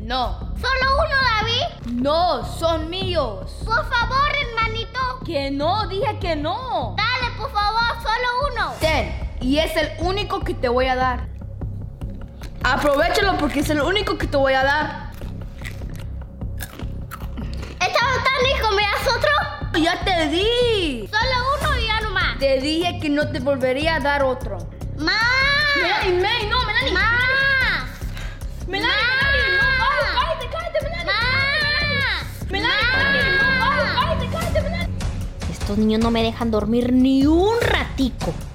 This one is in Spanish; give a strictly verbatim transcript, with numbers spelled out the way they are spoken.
No. ¿Solo uno, David? No, son míos. Por favor, hermanito. Que no, dije que no. Dale, por favor, solo uno. Ten, y es el único que te voy a dar. Aprovechalo porque es el único que te voy a dar. ¿Está botánico? ¿Me das otro? Ya te di. Solo uno y ya nomás. Te dije que no te volvería a dar otro. ¡Más! Melanie, May, no, Melanie. ¡Más! Melanie, Melanie, no, cállate, cállate, Melanie. ¡Más! Melanie, Melanie, no, cállate, cállate, Melanie. Estos niños no me dejan dormir ni un ratico.